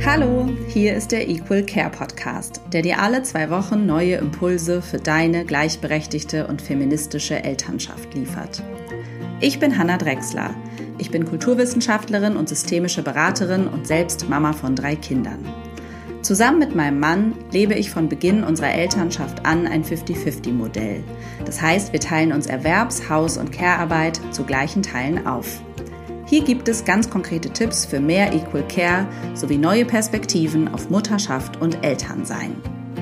Hallo, hier ist der Equal Care Podcast, der dir alle 2 Wochen neue Impulse für deine gleichberechtigte und feministische Elternschaft liefert. Ich bin Hannah Drechsler. Ich bin Kulturwissenschaftlerin und systemische Beraterin und selbst Mama von 3 Kindern. Zusammen mit meinem Mann lebe ich von Beginn unserer Elternschaft an ein 50-50-Modell. Das heißt, wir teilen uns Erwerbs-, Haus- und Care-Arbeit zu gleichen Teilen auf. Hier gibt es ganz konkrete Tipps für mehr Equal Care sowie neue Perspektiven auf Mutterschaft und Elternsein.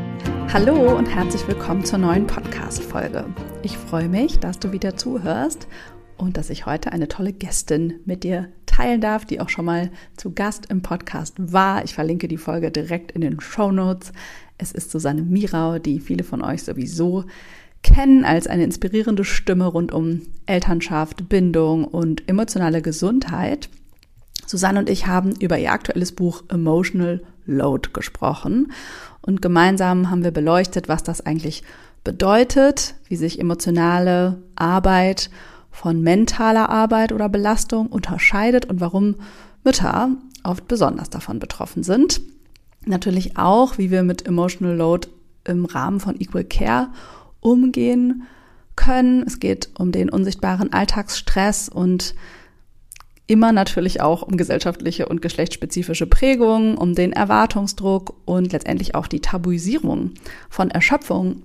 Hallo und herzlich willkommen zur neuen Podcast-Folge. Ich freue mich, dass du wieder zuhörst und dass ich heute eine tolle Gästin mit dir teilen darf, die auch schon mal zu Gast im Podcast war. Ich verlinke die Folge direkt in den Shownotes. Es ist Susanne Mirau, die viele von euch sowieso kennen als eine inspirierende Stimme rund um Elternschaft, Bindung und emotionale Gesundheit. Susanne und ich haben über ihr aktuelles Buch Emotional Load gesprochen und gemeinsam haben wir beleuchtet, was das eigentlich bedeutet, wie sich emotionale Arbeit von mentaler Arbeit oder Belastung unterscheidet und warum Mütter oft besonders davon betroffen sind. Natürlich auch, wie wir mit Emotional Load im Rahmen von Equal Care umgehen können. Es geht um den unsichtbaren Alltagsstress und immer natürlich auch um gesellschaftliche und geschlechtsspezifische Prägungen, um den Erwartungsdruck und letztendlich auch die Tabuisierung von Erschöpfung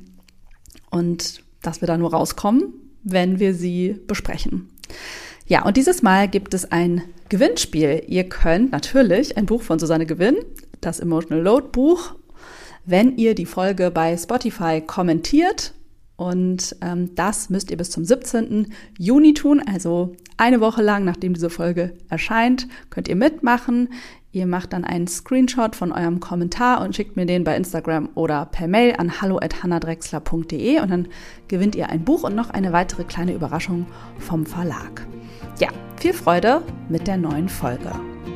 und dass wir da nur rauskommen, wenn wir sie besprechen. Ja, und dieses Mal gibt es ein Gewinnspiel. Ihr könnt natürlich ein Buch von Susanne gewinnen, das Emotional Load Buch, wenn ihr die Folge bei Spotify kommentiert. Und das müsst ihr bis zum 17. Juni tun, also eine Woche lang, nachdem diese Folge erscheint, könnt ihr mitmachen. Ihr macht dann einen Screenshot von eurem Kommentar und schickt mir den bei Instagram oder per Mail an hallo@hannadrechsler.de und dann gewinnt ihr ein Buch und noch eine weitere kleine Überraschung vom Verlag. Ja, viel Freude mit der neuen Folge.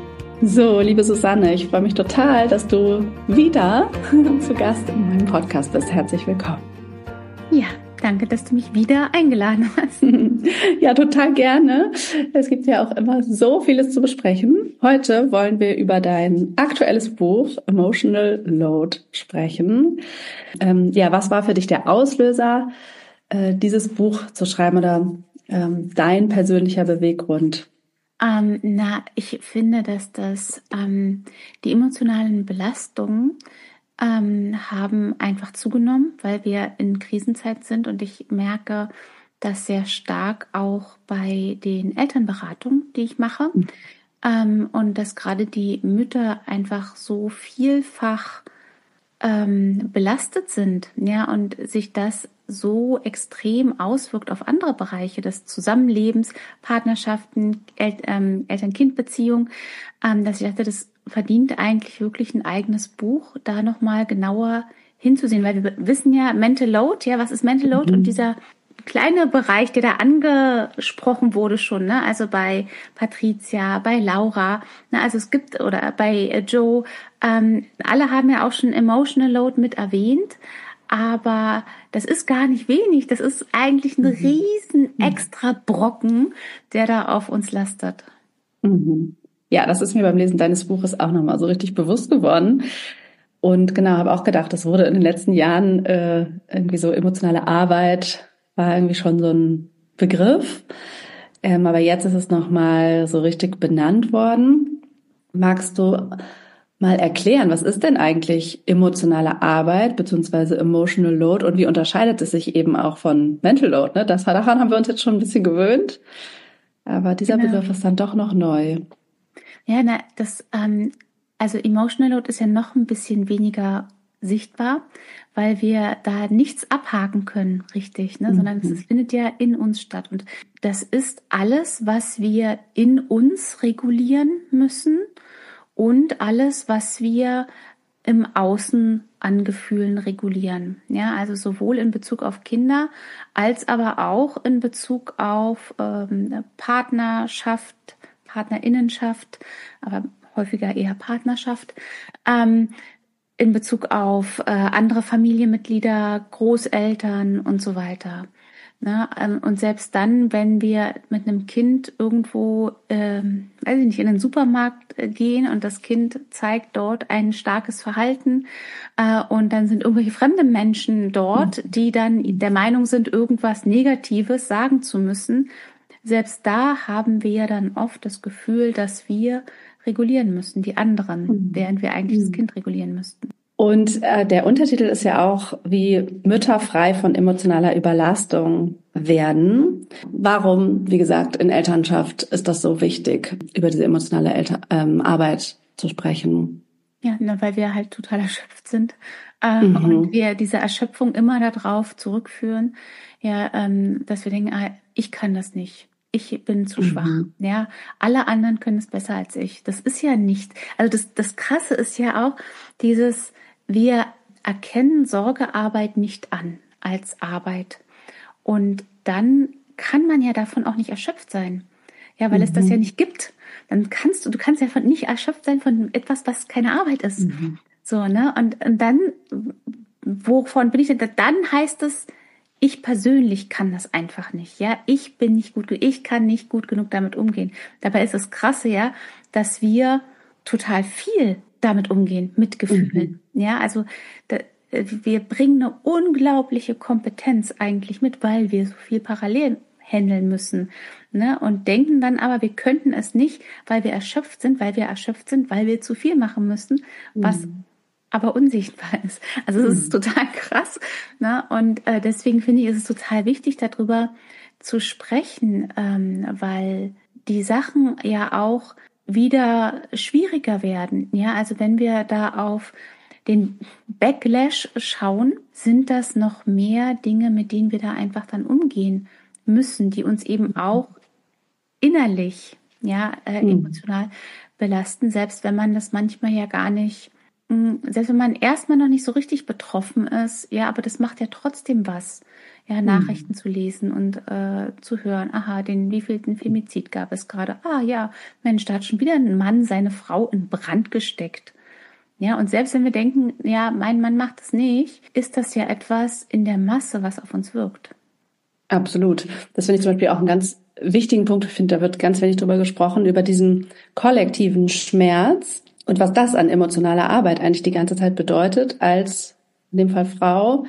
So, liebe Susanne, ich freue mich total, dass du wieder zu Gast in meinem Podcast bist. Herzlich willkommen. Ja, danke, dass du mich wieder eingeladen hast. Ja, total gerne. Es gibt ja auch immer so vieles zu besprechen. Heute wollen wir über dein aktuelles Buch Emotional Load sprechen. Was war für dich der Auslöser, dieses Buch zu schreiben oder dein persönlicher Beweggrund? Ich finde, dass die emotionalen Belastungen haben einfach zugenommen, weil wir in Krisenzeit sind und ich merke das sehr stark auch bei den Elternberatungen, die ich mache, und dass gerade die Mütter einfach so vielfach belastet sind, ja, und sich das so extrem auswirkt auf andere Bereiche des Zusammenlebens, Partnerschaften, Eltern-Kind-Beziehung, dass ich dachte, das verdient eigentlich wirklich ein eigenes Buch, da nochmal genauer hinzusehen, weil wir wissen ja, Mental Load, ja, was ist Mental Load? Und dieser kleine Bereich, der da angesprochen wurde schon, ne, also bei Patricia, bei Laura, ne, also es gibt, oder bei Joe, alle haben ja auch schon Emotional Load mit erwähnt, aber das ist gar nicht wenig, das ist eigentlich ein riesen extra Brocken, der da auf uns lastet. Mhm. Ja, das ist mir beim Lesen deines Buches auch nochmal so richtig bewusst geworden. Und genau, habe auch gedacht, das wurde in den letzten Jahren irgendwie so emotionale Arbeit war irgendwie schon so ein Begriff. Aber jetzt ist es nochmal so richtig benannt worden. Magst du mal erklären, was ist denn eigentlich emotionale Arbeit bzw. Emotional Load und wie unterscheidet es sich eben auch von Mental Load? Ne? Daran haben wir uns jetzt schon ein bisschen gewöhnt. Aber dieser Begriff ist dann doch noch neu. Ja, also Emotional Load ist ja noch ein bisschen weniger sichtbar, weil wir da nichts abhaken können, richtig, ne? Sondern es findet ja in uns statt. Und das ist alles, was wir in uns regulieren müssen und alles, was wir im Außen an Gefühlen regulieren. Ja, also sowohl in Bezug auf Kinder als aber auch in Bezug auf Partnerschaft, Partnerinnenschaft, aber häufiger eher Partnerschaft, in Bezug auf andere Familienmitglieder, Großeltern und so weiter. Ne? Und selbst dann, wenn wir mit einem Kind irgendwo, weiß ich nicht, in den Supermarkt gehen und das Kind zeigt dort ein starkes Verhalten und dann sind irgendwelche fremde Menschen dort, die dann der Meinung sind, irgendwas Negatives sagen zu müssen, selbst da haben wir dann oft das Gefühl, dass wir regulieren müssen, die anderen, während wir eigentlich das Kind regulieren müssten. Und der Untertitel ist ja auch, wie Mütter frei von emotionaler Überlastung werden. Warum, wie gesagt, in Elternschaft ist das so wichtig, über diese emotionale Arbeit zu sprechen? Ja, weil wir halt total erschöpft sind und wir diese Erschöpfung immer darauf zurückführen, ja, dass wir denken, ich kann das nicht. Ich bin zu schwach. Ja, alle anderen können es besser als ich. Das ist ja nicht. Also das Krasse ist ja auch dieses, wir erkennen Sorgearbeit nicht an als Arbeit. Und dann kann man ja davon auch nicht erschöpft sein. Ja, weil es das ja nicht gibt. Dann du kannst ja nicht erschöpft sein von etwas, was keine Arbeit ist. So, ne? Und dann, wovon bin ich denn? Dann heißt es, ich persönlich kann das einfach nicht, ja. Ich bin nicht gut genug, ich kann nicht gut genug damit umgehen. Dabei ist es krasse, ja, dass wir total viel damit umgehen, mit Gefühlen. Ja, also wir bringen eine unglaubliche Kompetenz eigentlich mit, weil wir so viel parallel handeln müssen, ne? Und denken dann aber, wir könnten es nicht, weil wir erschöpft sind, weil wir zu viel machen müssen, was aber unsichtbar ist. Also es ist total krass, ne? Und deswegen finde ich, ist es total wichtig, darüber zu sprechen, weil die Sachen ja auch wieder schwieriger werden. Ja, also wenn wir da auf den Backlash schauen, sind das noch mehr Dinge, mit denen wir da einfach dann umgehen müssen, die uns eben auch innerlich, ja, emotional belasten, selbst wenn man das manchmal ja gar nicht, selbst wenn man erstmal noch nicht so richtig betroffen ist, ja, aber das macht ja trotzdem was, ja, Nachrichten zu lesen und zu hören, aha, wievielten Femizid gab es gerade? Ah ja, Mensch, da hat schon wieder ein Mann seine Frau in Brand gesteckt. Ja, und selbst wenn wir denken, ja, mein Mann macht es nicht, ist das ja etwas in der Masse, was auf uns wirkt. Absolut. Das finde ich zum Beispiel auch einen ganz wichtigen Punkt. Ich finde, da wird ganz wenig drüber gesprochen, über diesen kollektiven Schmerz und was das an emotionaler Arbeit eigentlich die ganze Zeit bedeutet, als in dem Fall Frau,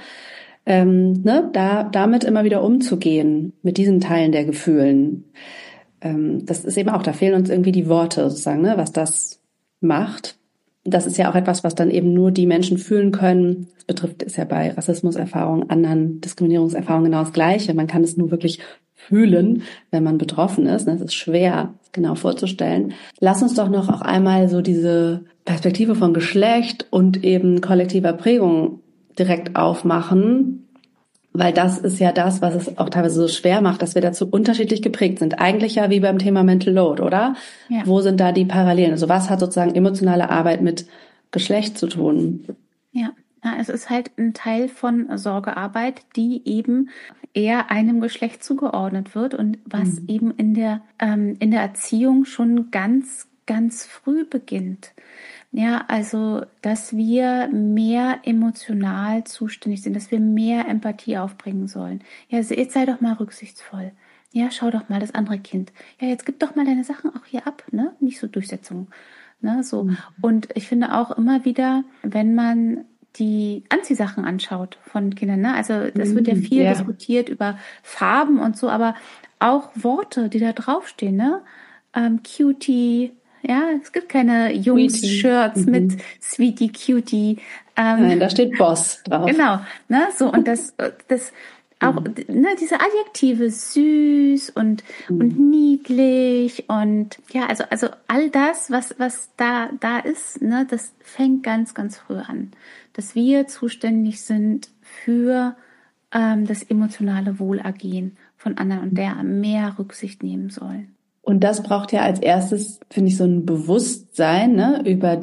damit immer wieder umzugehen, mit diesen Teilen der Gefühlen. Das ist eben auch, da fehlen uns irgendwie die Worte sozusagen, ne, was das macht. Das ist ja auch etwas, was dann eben nur die Menschen fühlen können. Das betrifft, ist ja bei Rassismuserfahrungen, anderen Diskriminierungserfahrungen genau das Gleiche. Man kann es nur wirklich fühlen, wenn man betroffen ist. Das ist schwer, genau vorzustellen. Lass uns doch noch auch einmal so diese Perspektive von Geschlecht und eben kollektiver Prägung direkt aufmachen, weil das ist ja das, was es auch teilweise so schwer macht, dass wir dazu unterschiedlich geprägt sind. Eigentlich ja wie beim Thema Mental Load, oder? Ja. Wo sind da die Parallelen? Also was hat sozusagen emotionale Arbeit mit Geschlecht zu tun? Ja, es ist halt ein Teil von Sorgearbeit, die eben eher einem Geschlecht zugeordnet wird und was eben in der Erziehung schon ganz, ganz früh beginnt. Ja, also, dass wir mehr emotional zuständig sind, dass wir mehr Empathie aufbringen sollen. Ja, also jetzt sei doch mal rücksichtsvoll. Ja, schau doch mal das andere Kind. Ja, jetzt gib doch mal deine Sachen auch hier ab, ne? Nicht so Durchsetzung, ne? So. Und ich finde auch immer wieder, wenn man die Anziehsachen anschaut von Kindern, ne? Also, das wird ja viel diskutiert über Farben und so, aber auch Worte, die da draufstehen, ne? Cutie. Ja, es gibt keine Jungs-Shirts mit Sweetie, Cutie. Nein, da steht Boss drauf. Genau, ne, so, und das auch, ne, diese Adjektive süß und niedlich und, ja, also all das, was da ist, ne, das fängt ganz, ganz früh an. Dass wir zuständig sind für, das emotionale Wohlergehen von anderen und der mehr Rücksicht nehmen sollen. Und das braucht ja als erstes, finde ich, so ein Bewusstsein, ne, über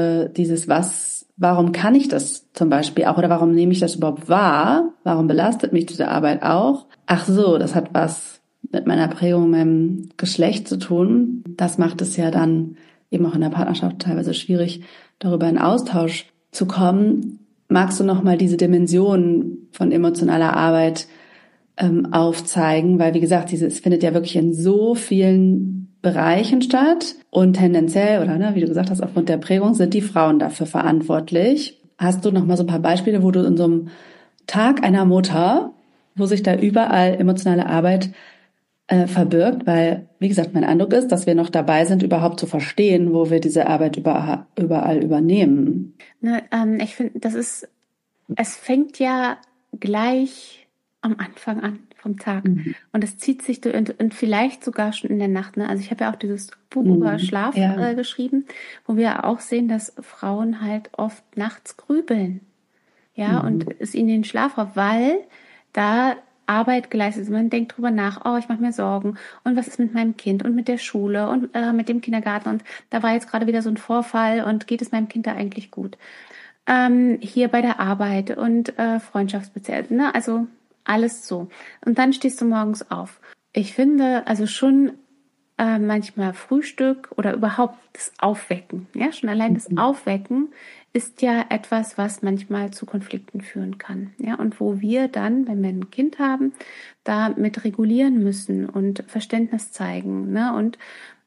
warum kann ich das zum Beispiel auch oder warum nehme ich das überhaupt wahr? Warum belastet mich diese Arbeit auch? Ach so, das hat was mit meiner Prägung, meinem Geschlecht zu tun. Das macht es ja dann eben auch in der Partnerschaft teilweise schwierig, darüber in Austausch zu kommen. Magst du noch mal diese Dimension von emotionaler Arbeit aufzeigen, weil wie gesagt, es findet ja wirklich in so vielen Bereichen statt und tendenziell, oder ne, wie du gesagt hast, aufgrund der Prägung sind die Frauen dafür verantwortlich. Hast du noch mal so ein paar Beispiele, wo du in so einem Tag einer Mutter, wo sich da überall emotionale Arbeit verbirgt, weil, wie gesagt, mein Eindruck ist, dass wir noch dabei sind, überhaupt zu verstehen, wo wir diese Arbeit überall übernehmen. Ne, ich finde, es fängt ja gleich am Anfang an vom Tag. Und es zieht sich durch und vielleicht sogar schon in der Nacht. Ne? Also ich habe ja auch dieses Buch über Schlaf geschrieben, wo wir auch sehen, dass Frauen halt oft nachts grübeln. Ja, und es ihnen den Schlaf raubt, weil da Arbeit geleistet ist. Man denkt drüber nach, oh, ich mache mir Sorgen. Und was ist mit meinem Kind und mit der Schule und mit dem Kindergarten? Und da war jetzt gerade wieder so ein Vorfall und geht es meinem Kind da eigentlich gut? Hier bei der Arbeit und Freundschaftsbeziehungen, ne? Also alles so. Und dann stehst du morgens auf. Ich finde also schon manchmal Frühstück oder überhaupt das Aufwecken. Ja, schon allein das Aufwecken ist ja etwas, was manchmal zu Konflikten führen kann. Ja, und wo wir dann, wenn wir ein Kind haben, da mit regulieren müssen und Verständnis zeigen, ne? Und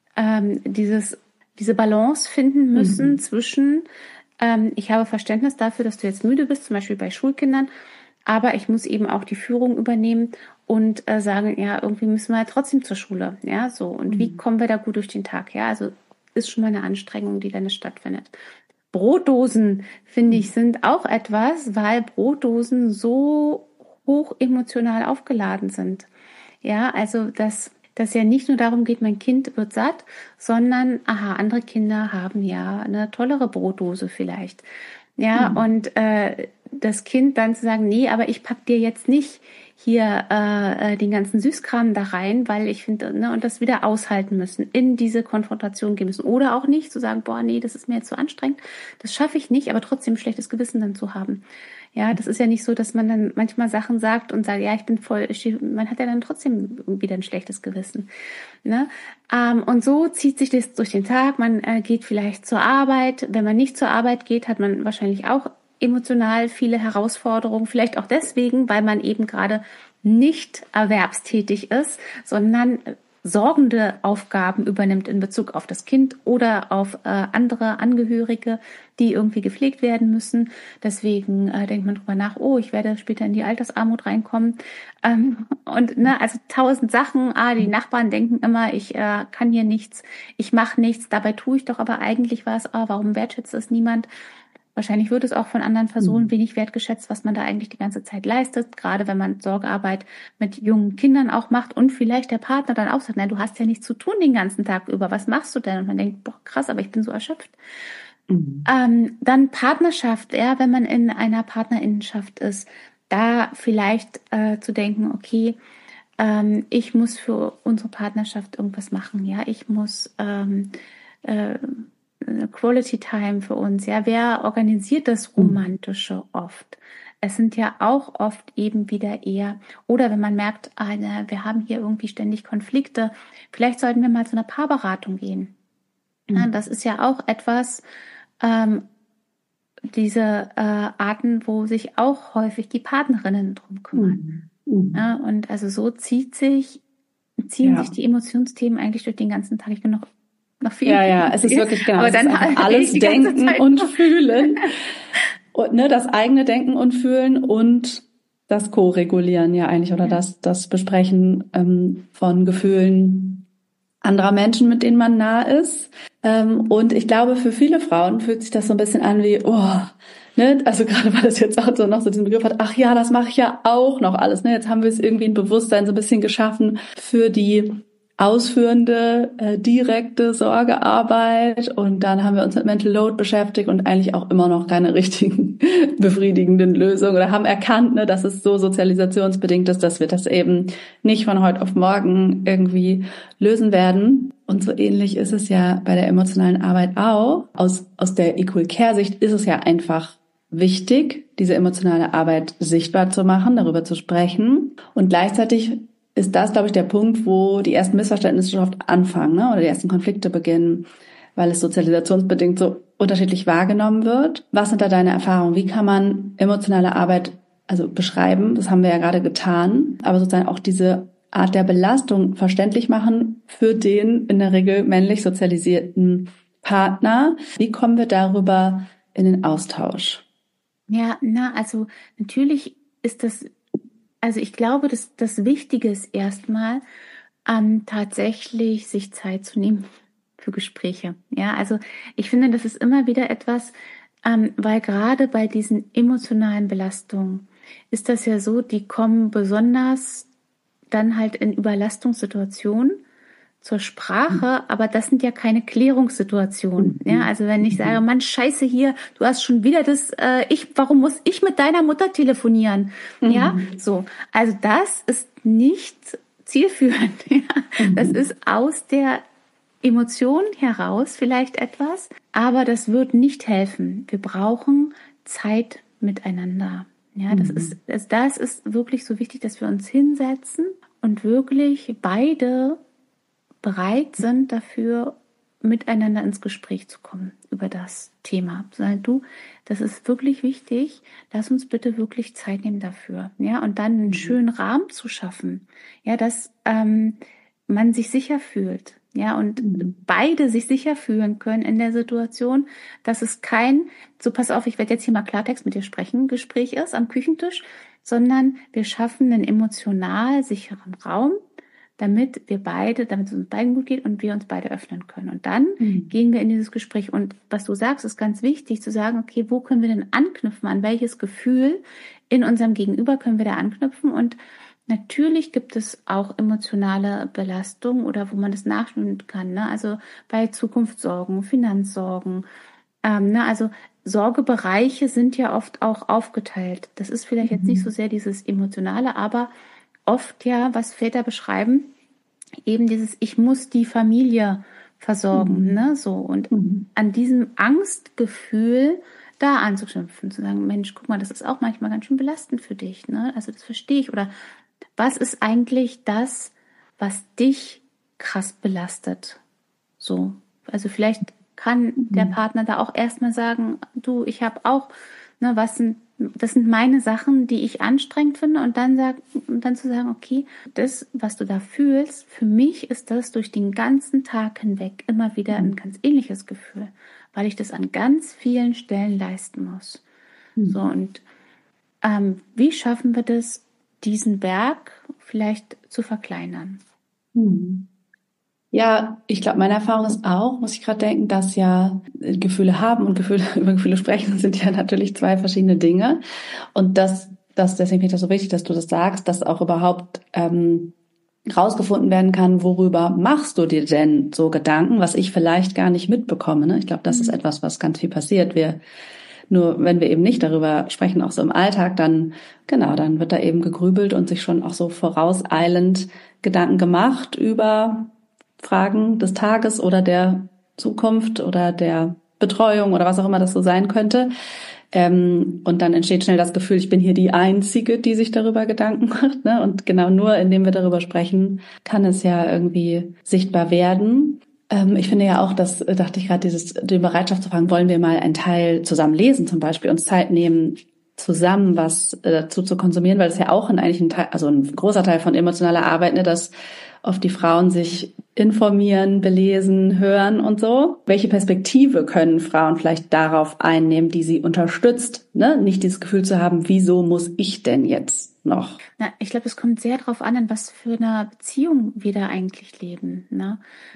diese Balance finden müssen zwischen ich habe Verständnis dafür, dass du jetzt müde bist, zum Beispiel bei Schulkindern, aber ich muss eben auch die Führung übernehmen und sagen, ja, irgendwie müssen wir ja trotzdem zur Schule. Ja, so. Und wie kommen wir da gut durch den Tag? Ja, also ist schon mal eine Anstrengung, die dann stattfindet. Brotdosen, finde ich, sind auch etwas, weil Brotdosen so hoch emotional aufgeladen sind. Ja, also dass ja nicht nur darum geht, mein Kind wird satt, sondern, andere Kinder haben ja eine tollere Brotdose vielleicht. Ja, und das Kind dann zu sagen, nee, aber ich pack dir jetzt nicht hier den ganzen Süßkram da rein, weil ich finde, ne, und das wieder aushalten müssen, in diese Konfrontation gehen müssen. Oder auch nicht zu sagen, boah, nee, das ist mir jetzt zu anstrengend, das schaffe ich nicht, aber trotzdem ein schlechtes Gewissen dann zu haben. Ja, das ist ja nicht so, dass man dann manchmal Sachen sagt und sagt, ja, ich bin voll, man hat ja dann trotzdem wieder ein schlechtes Gewissen. Ne? Und so zieht sich das durch den Tag. Man geht vielleicht zur Arbeit. Wenn man nicht zur Arbeit geht, hat man wahrscheinlich auch emotional viele Herausforderungen. Vielleicht auch deswegen, weil man eben gerade nicht erwerbstätig ist, sondern sorgende Aufgaben übernimmt in Bezug auf das Kind oder auf andere Angehörige, die irgendwie gepflegt werden müssen. Deswegen denkt man drüber nach, oh, ich werde später in die Altersarmut reinkommen. Und also 1000 Sachen. Die Nachbarn denken immer, ich kann hier nichts, ich mache nichts, dabei tue ich doch aber eigentlich was. Warum wertschätzt es niemand? Wahrscheinlich wird es auch von anderen Personen wenig wertgeschätzt, was man da eigentlich die ganze Zeit leistet, gerade wenn man Sorgearbeit mit jungen Kindern auch macht und vielleicht der Partner dann auch sagt, nein, du hast ja nichts zu tun den ganzen Tag über, was machst du denn? Und man denkt, boah, krass, aber ich bin so erschöpft. Dann Partnerschaft, ja, wenn man in einer Partnerinnenschaft ist, da vielleicht zu denken, okay, ich muss für unsere Partnerschaft irgendwas machen, ja, ich muss Quality Time für uns, ja, wer organisiert das Romantische oft? Es sind ja auch oft eben wieder eher, oder wenn man merkt, wir haben hier irgendwie ständig Konflikte, vielleicht sollten wir mal zu einer Paarberatung gehen. Ja, das ist ja auch etwas, diese Arten, wo sich auch häufig die Partnerinnen drum kümmern. Ja, und also so ziehen sich die Emotionsthemen eigentlich durch den ganzen Tag. Ich bin noch viel. Ja, es ist wirklich genau. Aber dann alles denken und fühlen. Und, ne, das eigene Denken und Fühlen und das Co-Regulieren ja eigentlich oder das Besprechen von Gefühlen anderer Menschen, mit denen man nah ist. Und ich glaube, für viele Frauen fühlt sich das so ein bisschen an wie, ne, also gerade weil das jetzt auch so noch so diesen Begriff hat, ach ja, das mache ich ja auch noch alles. Ne, jetzt haben wir es irgendwie ein Bewusstsein so ein bisschen geschaffen für die ausführende, direkte Sorgearbeit und dann haben wir uns mit Mental Load beschäftigt und eigentlich auch immer noch keine richtigen befriedigenden Lösungen oder haben erkannt, ne, dass es so sozialisationsbedingt ist, dass wir das eben nicht von heute auf morgen irgendwie lösen werden. Und so ähnlich ist es ja bei der emotionalen Arbeit auch. Aus der Equal Care Sicht ist es ja einfach wichtig, diese emotionale Arbeit sichtbar zu machen, darüber zu sprechen und gleichzeitig ist das, glaube ich, der Punkt, wo die ersten Missverständnisse schon oft anfangen, ne? Oder die ersten Konflikte beginnen, weil es sozialisationsbedingt so unterschiedlich wahrgenommen wird. Was sind da deine Erfahrungen? Wie kann man emotionale Arbeit also beschreiben, das haben wir ja gerade getan, aber sozusagen auch diese Art der Belastung verständlich machen für den in der Regel männlich sozialisierten Partner. Wie kommen wir darüber in den Austausch? Ja, also natürlich ist das, also ich glaube, dass das Wichtige ist erstmal, tatsächlich sich Zeit zu nehmen für Gespräche. Ja, also ich finde, das ist immer wieder etwas, weil gerade bei diesen emotionalen Belastungen ist das ja so, die kommen besonders dann halt in Überlastungssituationen zur Sprache, aber das sind ja keine Klärungssituationen. Ja, also wenn ich sage, Mann, scheiße hier, du hast schon wieder das, warum muss ich mit deiner Mutter telefonieren? Ja, so. Also das ist nicht zielführend. Ja. Das ist aus der Emotion heraus vielleicht etwas, aber das wird nicht helfen. Wir brauchen Zeit miteinander. Ja, das ist wirklich so wichtig, dass wir uns hinsetzen und wirklich beide bereit sind dafür, miteinander ins Gespräch zu kommen über das Thema. Sagen du, das ist wirklich wichtig, lass uns bitte wirklich Zeit nehmen dafür. Ja, und dann einen schönen Rahmen zu schaffen. Ja, dass man sich sicher fühlt. Ja, und beide sich sicher fühlen können in der Situation, dass es kein, so pass auf, ich werde jetzt hier mal Klartext mit dir sprechen, Gespräch ist am Küchentisch, sondern wir schaffen einen emotional sicheren Raum, damit es uns beiden gut geht und wir uns beide öffnen können. Und dann gehen wir in dieses Gespräch. Und was du sagst, ist ganz wichtig zu sagen, okay, wo können wir denn anknüpfen? An welches Gefühl in unserem Gegenüber können wir da anknüpfen? Und natürlich gibt es auch emotionale Belastungen oder wo man das nachschauen kann. Ne? Also bei Zukunftssorgen, Finanzsorgen. Also Sorgebereiche sind ja oft auch aufgeteilt. Das ist vielleicht jetzt nicht so sehr dieses Emotionale, aber oft ja, was Väter beschreiben, eben dieses, ich muss die Familie versorgen, ne, so. Und an diesem Angstgefühl da anzuknüpfen, zu sagen, Mensch, guck mal, das ist auch manchmal ganz schön belastend für dich, ne, also das verstehe ich. Oder was ist eigentlich das, was dich krass belastet? So. Also vielleicht kann der Partner da auch erstmal sagen, du, ich habe auch, ne, das sind meine Sachen, die ich anstrengend finde, und dann zu sagen, okay, das, was du da fühlst, für mich ist das durch den ganzen Tag hinweg immer wieder ein ganz ähnliches Gefühl, weil ich das an ganz vielen Stellen leisten muss. So, und wie schaffen wir das, diesen Berg vielleicht zu verkleinern? Ja, ich glaube, meine Erfahrung ist auch, muss ich gerade denken, dass ja Gefühle haben und über Gefühle sprechen sind ja natürlich zwei verschiedene Dinge. Und deswegen finde ich das so wichtig, dass du das sagst, dass auch überhaupt rausgefunden werden kann, worüber machst du dir denn so Gedanken, was ich vielleicht gar nicht mitbekomme. Ne? Ich glaube, das ist etwas, was ganz viel passiert. Nur wenn wir eben nicht darüber sprechen, auch so im Alltag, dann wird da eben gegrübelt und sich schon auch so vorauseilend Gedanken gemacht über Fragen des Tages oder der Zukunft oder der Betreuung oder was auch immer das so sein könnte. Und dann entsteht schnell das Gefühl, ich bin hier die Einzige, die sich darüber Gedanken macht. Ne? Und genau nur, indem wir darüber sprechen, kann es ja irgendwie sichtbar werden. Ich finde ja auch, das dachte ich gerade, die Bereitschaft zu fragen, wollen wir mal einen Teil zusammen lesen, zum Beispiel uns Zeit nehmen, zusammen was dazu zu konsumieren, weil das ja auch eigentlich ein großer Teil von emotionaler Arbeit, ne, dass oft die Frauen sich informieren, belesen, hören und so. Welche Perspektive können Frauen vielleicht darauf einnehmen, die sie unterstützt? Ne? Nicht dieses Gefühl zu haben, wieso muss ich denn jetzt noch? Ich glaube, es kommt sehr darauf an, in was für einer Beziehung wir da eigentlich leben. Ne?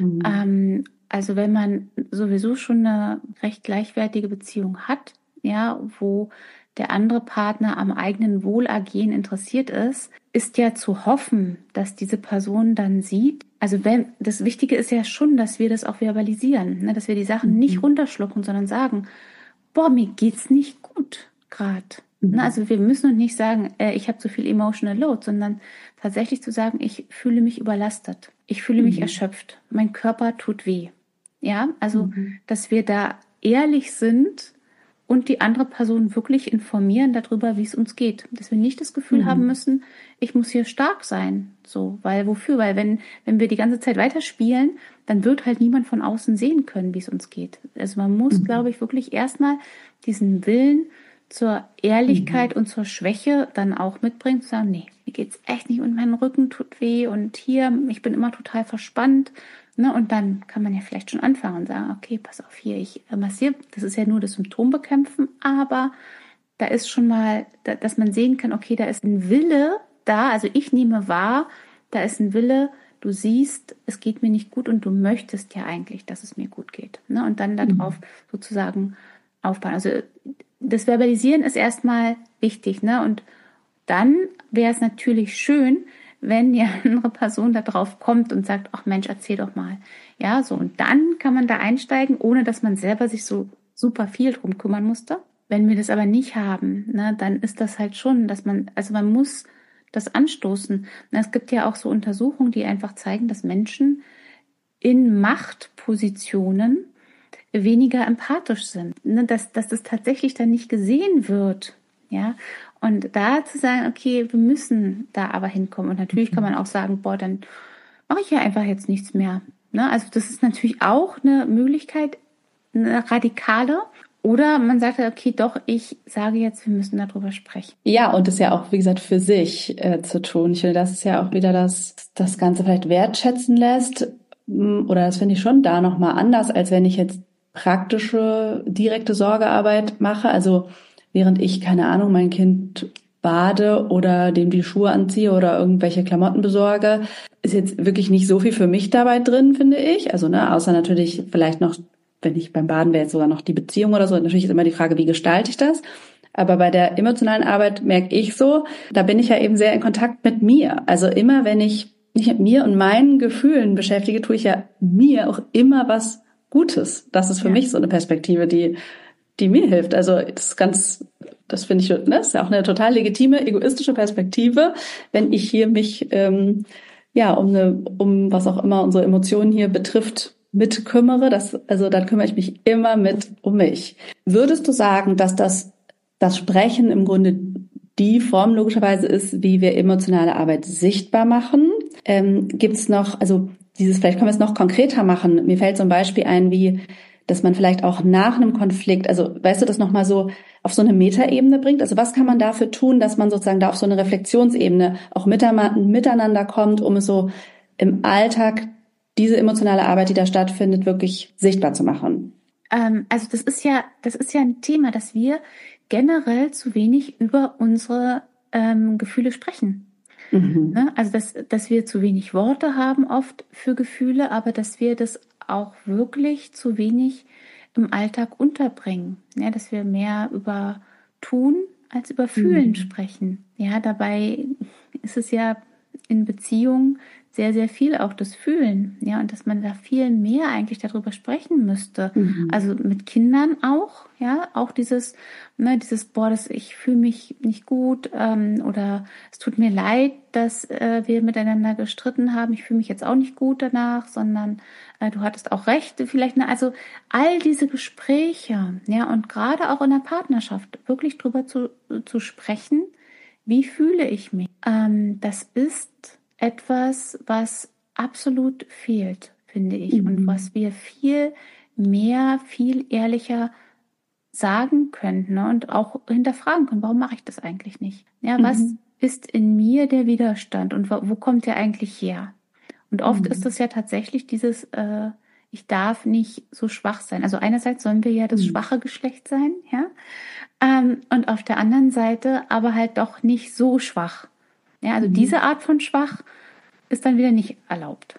Also wenn man sowieso schon eine recht gleichwertige Beziehung hat, ja, wo der andere Partner am eigenen Wohlergehen interessiert ist ja zu hoffen, dass diese Person dann sieht. Also das Wichtige ist ja schon, dass wir das auch verbalisieren, ne? Dass wir die Sachen nicht runterschlucken, sondern sagen, boah, mir geht's nicht gut gerade. Also wir müssen uns nicht sagen, ich habe zu viel emotional load, sondern tatsächlich zu sagen, ich fühle mich überlastet, ich fühle mich erschöpft, mein Körper tut weh. Ja, also dass wir da ehrlich sind und die andere Person wirklich informieren darüber, wie es uns geht. Dass wir nicht das Gefühl haben müssen, ich muss hier stark sein. So, weil wofür? Weil wenn wir die ganze Zeit weiterspielen, dann wird halt niemand von außen sehen können, wie es uns geht. Also man muss, glaube ich, wirklich erstmal diesen Willen zur Ehrlichkeit und zur Schwäche dann auch mitbringt, zu sagen, nee, mir geht's echt nicht und mein Rücken tut weh und hier, ich bin immer total verspannt. Ne? Und dann kann man ja vielleicht schon anfangen und sagen, okay, pass auf hier, ich massiere, das ist ja nur das Symptom bekämpfen, aber da ist schon mal, dass man sehen kann, okay, da ist ein Wille da, also ich nehme wahr, da ist ein Wille, du siehst, es geht mir nicht gut und du möchtest ja eigentlich, dass es mir gut geht. Ne? Und dann darauf sozusagen aufbauen. Also das Verbalisieren ist erstmal wichtig, ne? Und dann wäre es natürlich schön, wenn die andere Person da drauf kommt und sagt, ach Mensch, erzähl doch mal. Ja, so. Und dann kann man da einsteigen, ohne dass man selber sich so super viel drum kümmern musste. Wenn wir das aber nicht haben, ne, dann ist das halt schon, dass man muss das anstoßen. Es gibt ja auch so Untersuchungen, die einfach zeigen, dass Menschen in Machtpositionen weniger empathisch sind, ne, dass das tatsächlich dann nicht gesehen wird, ja, und da zu sagen, okay, wir müssen da aber hinkommen und natürlich kann man auch sagen, boah, dann mache ich ja einfach jetzt nichts mehr, ne, also das ist natürlich auch eine Möglichkeit, eine radikale, oder man sagt, okay, doch, ich sage jetzt, wir müssen darüber sprechen. Ja, und das ja auch, wie gesagt, für sich zu tun. Ich finde, das ist ja auch wieder das Ganze vielleicht wertschätzen lässt, oder das finde ich schon da nochmal anders, als wenn ich jetzt praktische, direkte Sorgearbeit mache. Also während ich, keine Ahnung, mein Kind bade oder dem die Schuhe anziehe oder irgendwelche Klamotten besorge, ist jetzt wirklich nicht so viel für mich dabei drin, finde ich. Also, ne, außer natürlich vielleicht noch, wenn ich beim Baden wäre, jetzt sogar noch die Beziehung oder so. Natürlich ist immer die Frage, wie gestalte ich das? Aber bei der emotionalen Arbeit merke ich so, da bin ich ja eben sehr in Kontakt mit mir. Also immer, wenn ich mich mit mir und meinen Gefühlen beschäftige, tue ich ja mir auch immer was Gutes. Das ist für mich so eine Perspektive, die mir hilft. Also das finde ich, ne, das ist ja auch eine total legitime, egoistische Perspektive, wenn ich hier mich, um was auch immer unsere Emotionen hier betrifft, mitkümmere. Dann kümmere ich mich immer um mich. Würdest du sagen, dass das Sprechen im Grunde die Form logischerweise ist, wie wir emotionale Arbeit sichtbar machen? Gibt's noch, also vielleicht können wir es noch konkreter machen. Mir fällt zum Beispiel ein, wie, dass man vielleicht auch nach einem Konflikt, also weißt du, das nochmal so auf so eine Metaebene bringt. Also was kann man dafür tun, dass man sozusagen da auf so eine Reflexionsebene auch miteinander kommt, um es so im Alltag, diese emotionale Arbeit, die da stattfindet, wirklich sichtbar zu machen? Also das ist ja ein Thema, dass wir generell zu wenig über unsere Gefühle sprechen. Ne? Also dass wir zu wenig Worte haben oft für Gefühle, aber dass wir das auch wirklich zu wenig im Alltag unterbringen. Ja, dass wir mehr über Tun als über Fühlen sprechen. Ja, dabei ist es ja in Beziehungen sehr, sehr viel auch das Fühlen, ja, und dass man da viel mehr eigentlich darüber sprechen müsste. Also mit Kindern auch, ja, auch dieses, ich fühle mich nicht gut, oder es tut mir leid, dass wir miteinander gestritten haben, ich fühle mich jetzt auch nicht gut danach, sondern du hattest auch recht, vielleicht, also all diese Gespräche, ja, und gerade auch in der Partnerschaft wirklich drüber zu sprechen, wie fühle ich mich? Das ist etwas, was absolut fehlt, finde ich, und was wir viel mehr, viel ehrlicher sagen könnten, ne? Und auch hinterfragen können, warum mache ich das eigentlich nicht? Ja, was ist in mir der Widerstand und wo kommt der eigentlich her? Und oft ist es ja tatsächlich dieses, ich darf nicht so schwach sein. Also einerseits sollen wir ja das schwache Geschlecht sein, ja, und auf der anderen Seite aber halt doch nicht so schwach. Ja, also diese Art von schwach ist dann wieder nicht erlaubt.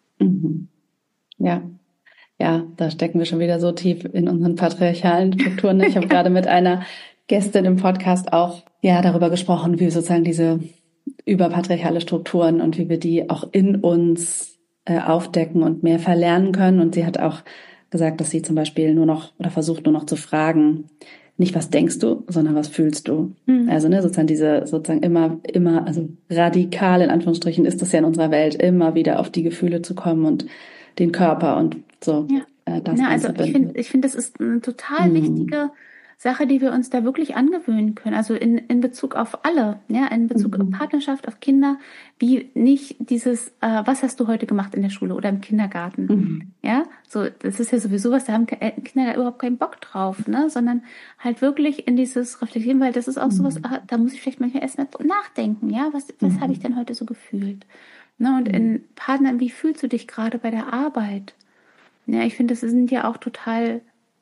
Ja, da stecken wir schon wieder so tief in unseren patriarchalen Strukturen. Ich habe gerade mit einer Gästin im Podcast auch darüber gesprochen, wie sozusagen diese überpatriarchale Strukturen und wie wir die auch in uns aufdecken und mehr verlernen können. Und sie hat auch gesagt, dass sie zum Beispiel versucht nur noch zu fragen, nicht was denkst du, sondern was fühlst du. Also sozusagen immer, also radikal in Anführungsstrichen ist das ja in unserer Welt, immer wieder auf die Gefühle zu kommen und den Körper und so. Ja. Das also ich finde, das ist eine total wichtige Sache, die wir uns da wirklich angewöhnen können. Also in Bezug auf alle, ja, in Bezug auf Partnerschaft, auf Kinder, wie nicht dieses, was hast du heute gemacht in der Schule oder im Kindergarten? Ja, so, das ist ja sowieso was, da haben Kinder überhaupt keinen Bock drauf, ne, sondern halt wirklich in dieses Reflektieren, weil das ist auch sowas, da muss ich vielleicht manchmal erst mal nachdenken, ja, was habe ich denn heute so gefühlt? Ne, und in Partnern, wie fühlst du dich gerade bei der Arbeit? Ja, ich finde, das sind ja auch total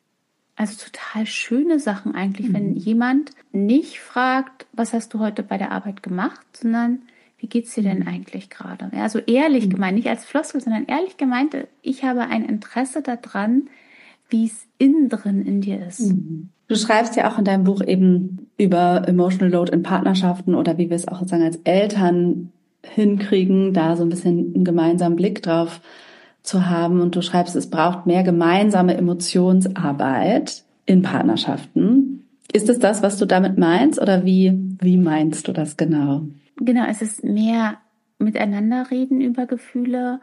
schöne Sachen eigentlich, wenn jemand nicht fragt, was hast du heute bei der Arbeit gemacht, sondern wie geht's dir denn eigentlich gerade? Ja, also ehrlich gemeint, nicht als Floskel, sondern ehrlich gemeint, ich habe ein Interesse daran, wie es innen drin in dir ist. Du schreibst ja auch in deinem Buch eben über Emotional Load in Partnerschaften oder wie wir es auch sozusagen als Eltern hinkriegen, da so ein bisschen einen gemeinsamen Blick drauf zu haben. Und du schreibst, es braucht mehr gemeinsame Emotionsarbeit in Partnerschaften. Ist es das, was du damit meinst, oder wie meinst du das genau? Genau, es ist mehr miteinander reden über Gefühle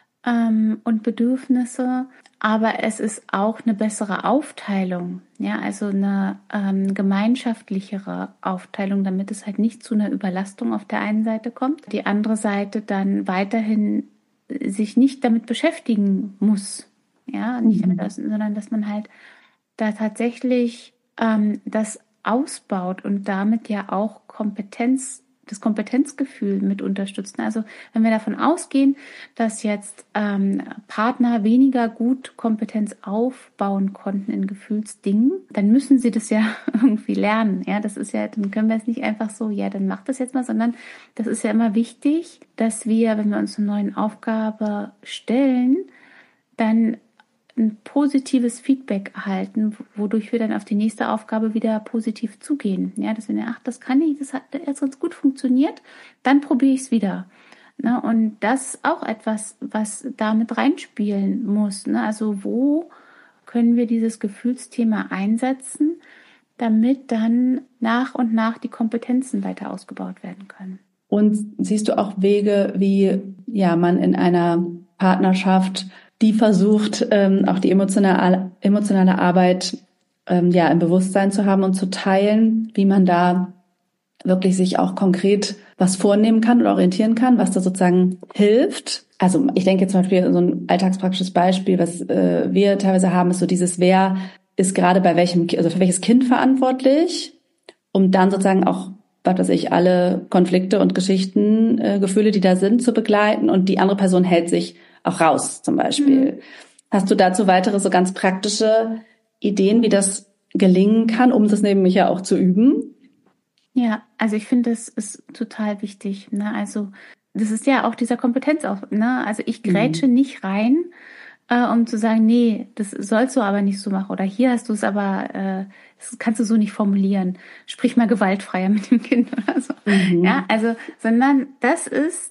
und Bedürfnisse, aber es ist auch eine bessere Aufteilung, ja, also eine gemeinschaftlichere Aufteilung, damit es halt nicht zu einer Überlastung auf der einen Seite kommt, die andere Seite dann weiterhin sich nicht damit beschäftigen muss, ja, nicht damit, sondern dass man halt da tatsächlich das ausbaut und damit ja auch das Kompetenzgefühl mit unterstützen. Also wenn wir davon ausgehen, dass jetzt Partner weniger gut Kompetenz aufbauen konnten in Gefühlsdingen, dann müssen sie das ja irgendwie lernen. Ja, das ist ja, dann können wir es nicht einfach so, ja, dann mach das jetzt mal, sondern das ist ja immer wichtig, dass wir, wenn wir uns eine neue Aufgabe stellen, dann ein positives Feedback erhalten, wodurch wir dann auf die nächste Aufgabe wieder positiv zugehen. Ja, dass wir denken, das kann ich, das hat jetzt ganz gut funktioniert, dann probiere ich es wieder. Ne? Und das ist auch etwas, was damit reinspielen muss. Ne? Also wo können wir dieses Gefühlsthema einsetzen, damit dann nach und nach die Kompetenzen weiter ausgebaut werden können. Und siehst du auch Wege, wie man in einer Partnerschaft die versucht, auch die emotionale Arbeit im Bewusstsein zu haben und zu teilen, wie man da wirklich sich auch konkret was vornehmen kann oder orientieren kann, was da sozusagen hilft. Also ich denke zum Beispiel so ein alltagspraktisches Beispiel, was wir teilweise haben, ist so dieses, wer ist gerade für welches Kind verantwortlich, um dann sozusagen auch, was weiß ich, alle Konflikte und Geschichten, Gefühle, die da sind, zu begleiten, und die andere Person hält sich auch raus, zum Beispiel. Hast du dazu weitere so ganz praktische Ideen, wie das gelingen kann, um das nämlich ja auch zu üben? Ja, also ich finde, das ist total wichtig. Ne? Also das ist ja auch dieser Kompetenz auch. Ne? Also ich grätsche nicht rein, um zu sagen, nee, das sollst du aber nicht so machen. Oder hier hast du es aber, das kannst du so nicht formulieren. Sprich mal gewaltfreier mit dem Kind oder so. Ja, also, sondern das ist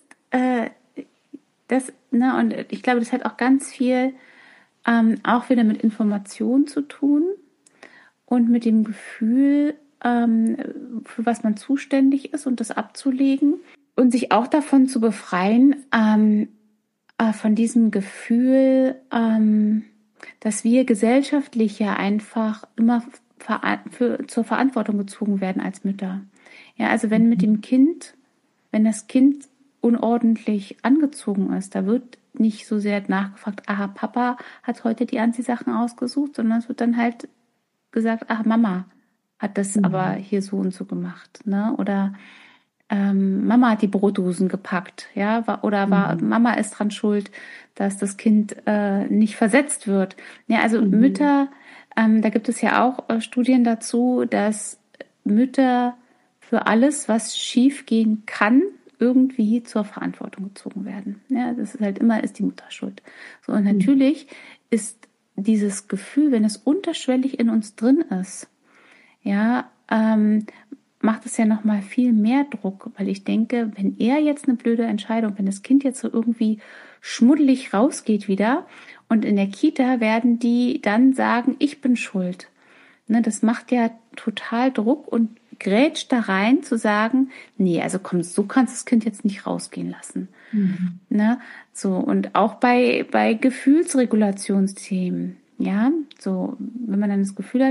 ne, und ich glaube, das hat auch ganz viel auch wieder mit Information zu tun und mit dem Gefühl, für was man zuständig ist und das abzulegen und sich auch davon zu befreien, von diesem Gefühl, dass wir gesellschaftlich ja einfach immer zur Verantwortung gezogen werden als Mütter. Ja, also wenn das Kind unordentlich angezogen ist, da wird nicht so sehr nachgefragt, Papa hat heute die Anziehsachen ausgesucht, sondern es wird dann halt gesagt, Mama hat das aber hier so und so gemacht, ne? Oder Mama hat die Brotdosen gepackt, ja, Mama ist dran schuld, dass das Kind nicht versetzt wird. Ja, also Mütter, da gibt es ja auch Studien dazu, dass Mütter für alles, was schief gehen kann, irgendwie zur Verantwortung gezogen werden. Ja, das ist halt immer, ist die Mutter schuld. So, und natürlich ist dieses Gefühl, wenn es unterschwellig in uns drin ist, ja, macht es ja noch mal viel mehr Druck, weil ich denke, wenn er jetzt eine blöde Entscheidung, wenn das Kind jetzt so irgendwie schmuddelig rausgeht wieder und in der Kita werden die dann sagen, ich bin schuld. Ne, das macht ja total Druck und grätscht da rein zu sagen, nee, also komm, so kannst du das Kind jetzt nicht rausgehen lassen. Ne, so, und auch bei Gefühlsregulationsthemen, ja, so, wenn man dann das Gefühl hat,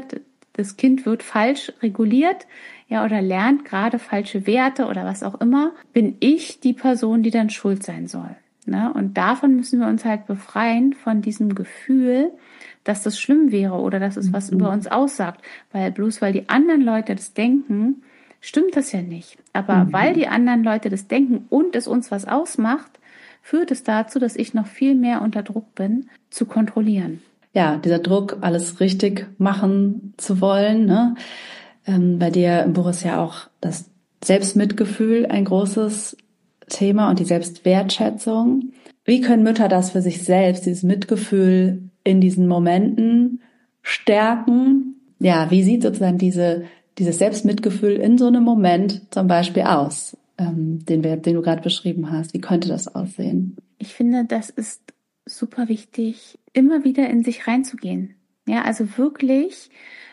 das Kind wird falsch reguliert, ja, oder lernt gerade falsche Werte oder was auch immer, bin ich die Person, die dann schuld sein soll. Ne? Und davon müssen wir uns halt befreien, von diesem Gefühl, dass das schlimm wäre oder dass es was über uns aussagt. Weil bloß weil die anderen Leute das denken, stimmt das ja nicht. Aber weil die anderen Leute das denken und es uns was ausmacht, führt es dazu, dass ich noch viel mehr unter Druck bin, zu kontrollieren. Ja, dieser Druck, alles richtig machen zu wollen. Ne? Bei dir im Buch ist ja auch das Selbstmitgefühl ein großes Thema und die Selbstwertschätzung. Wie können Mütter das für sich selbst, dieses Mitgefühl in diesen Momenten stärken? Ja, wie sieht sozusagen dieses Selbstmitgefühl in so einem Moment zum Beispiel aus, den du gerade beschrieben hast? Wie könnte das aussehen? Ich finde, das ist super wichtig, immer wieder in sich reinzugehen. Ja, also wirklich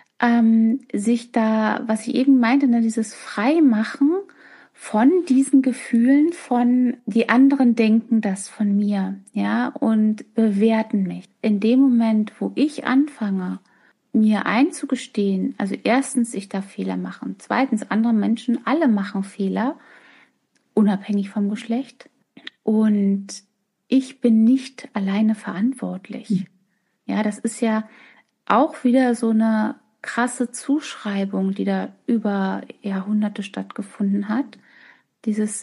sich da, was ich eben meinte, ne, dieses Freimachen von diesen Gefühlen, von die anderen denken das von mir, ja, und bewerten mich. In dem Moment, wo ich anfange, mir einzugestehen, also erstens, ich darf Fehler machen, zweitens, andere Menschen, alle machen Fehler, unabhängig vom Geschlecht, und ich bin nicht alleine verantwortlich. Ja, das ist ja auch wieder so eine krasse Zuschreibung, die da über Jahrhunderte stattgefunden hat. Dieses,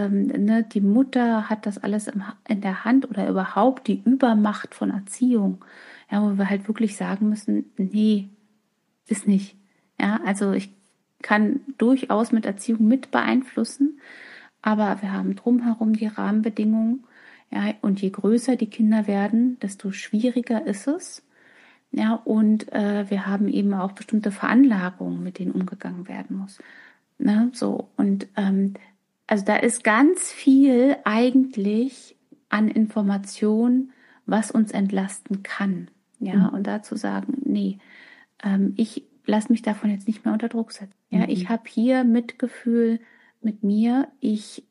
die Mutter hat das alles in der Hand oder überhaupt die Übermacht von Erziehung. Ja, wo wir halt wirklich sagen müssen, nee, ist nicht. Ja, also ich kann durchaus mit Erziehung mit beeinflussen, aber wir haben drumherum die Rahmenbedingungen. Ja, und je größer die Kinder werden, desto schwieriger ist es. Ja, und wir haben eben auch bestimmte Veranlagungen, mit denen umgegangen werden muss. Ne, so, und also da ist ganz viel eigentlich an Information, was uns entlasten kann. Ja, und dazu sagen, nee, ich lasse mich davon jetzt nicht mehr unter Druck setzen. Ja, ich habe hier Mitgefühl mit mir, ich